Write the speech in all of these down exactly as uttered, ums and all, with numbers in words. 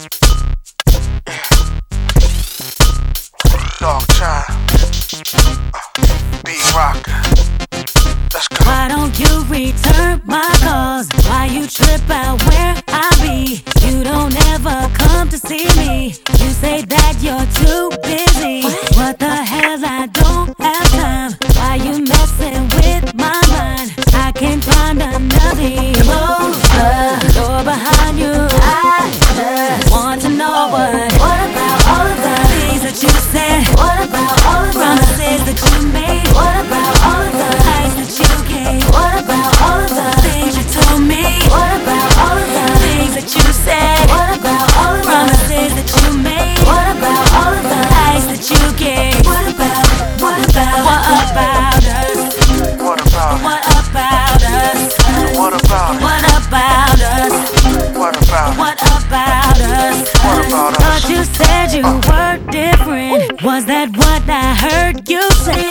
Dog Child, B-Rock. Let's go. Why don't you return my calls? Why you trip out where I be? You don't ever come to see me. You say that you're too busy. What the hell, I don't have time. Why you messing with my mind? I can't find another. Closer, door behind you. I just want to know what. What about all of the things that you said? What about all of the promises that you made? What about all of the lies that you gave? What about all of the things you told me? What about all of the things that you said? What about all of the promises that you made? What about all of the lies that you gave? What about, what about, what about us? What about, what about us? what about, what about us? what about, What about us? What about us? Thought you said you were different. Was that what I heard you say?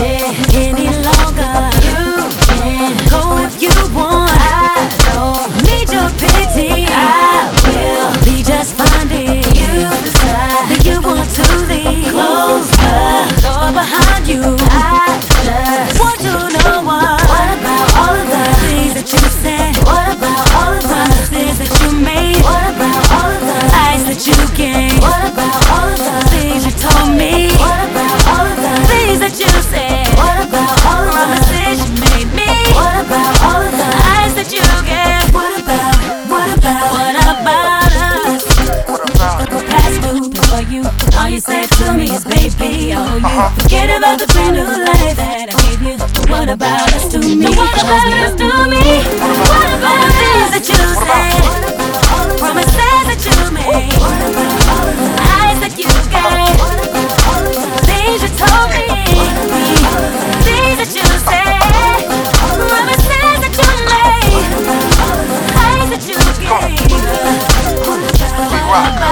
Any longer you can go if you want. I don't need your pity. I will be just fine if you decide that you want to leave. Close the door behind you. I just want to know what. What about all of the things that you said? What about all of the promises that you made? What about all of the lies that you gave? What about all of the things you told me? What about all of the things that you said? What about all of the promises you made me? What about all of the lies that you gave? What about, what about, what about us? what about, Past due before you. All you said to me is, baby, oh you Uh-huh. forget about the brand new life that I gave you. But what about us to me? What about us to me? What about the things that you said? Promises that you made? Lies that you gave? Things you told me? Things that you said? Promises that you made? Lies that you gave? B-Rock.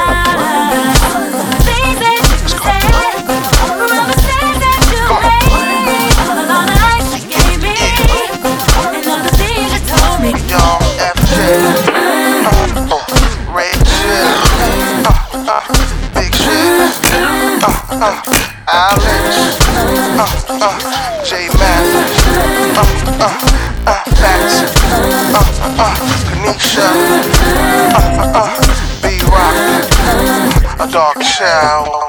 Things that you said? Promises that you made? All the lies you gave me? And all the things you told me? Young F J, uh, uh, Ray J, uh, uh, Big Shit, uh, uh, Alex, uh, uh, J Mathis, uh, uh, uh, Max, uh, uh, Kanisha, uh, uh, B-Rock, a Dog Child.